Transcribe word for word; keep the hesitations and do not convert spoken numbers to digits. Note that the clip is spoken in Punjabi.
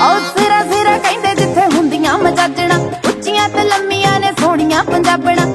ਆਓ ਸਿਰਾ ਸਿਰਾ ਕਹਿੰਦੇ ਜਿੱਥੇ ਹੁੰਦੀਆਂ ਮਜਾਜਣਾ, ਉੱਚੀਆਂ ਤੇ ਲੰਮੀਆਂ ਨੇ ਸੋਹਣੀਆਂ ਪੰਜਾਬਣਾ।